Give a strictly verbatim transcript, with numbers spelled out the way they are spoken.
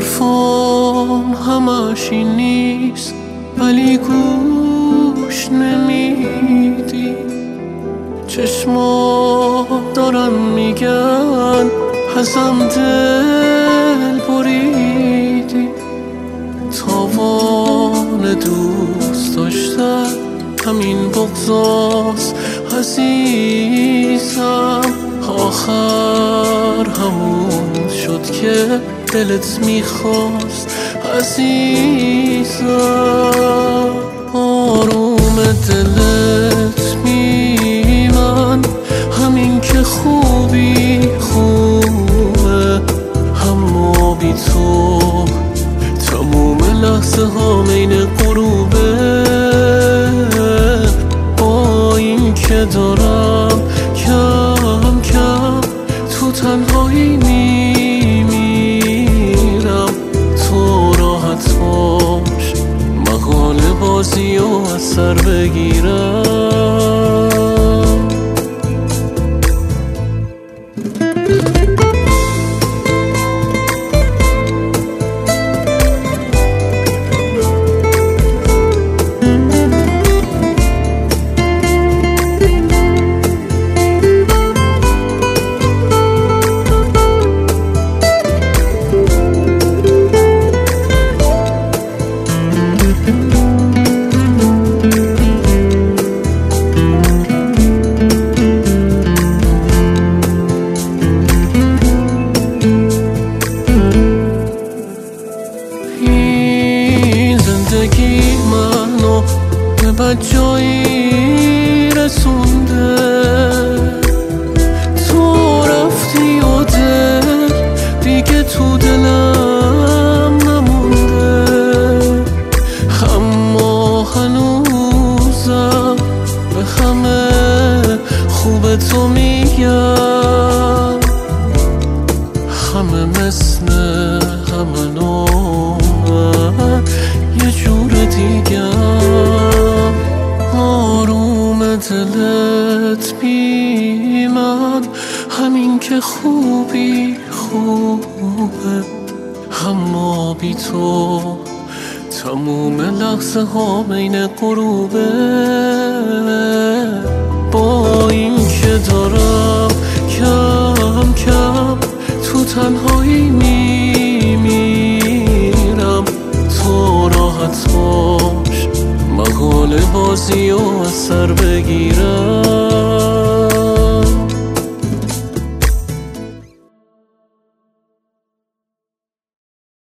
حرفام همش این نیست ولی گوش نمیدی. چشمات دارن میگن ازم دل بریدی. تاوان دوست داشتن همین بغضاست عزیزم. آخر همون شد که دلت میخواست عزیزم. آروم دلت میمن همین که خوبی خوبه، اما بی تو تموم لحظه ها مین غروبه. با این که دارم کم کم تو تنهایی میمیرم، تو راحت باش مقاله بازی و از سر بگیرم. زندگی منو به بجایی رسونده، تو رفتی و دل دیگه تو دلم نمونده. اما هنوزم به همه خوب تو میگم، همه مثل همه نوع یه جور دیگم. آروم دلت بی من همین که خوبی خوبه، اما بی تو تموم لحظه ها بین غروبه. با این که دارم کم کم تو تنهایی میمیرم، تو راحت باش مقاله بازی و از سر بگیرم.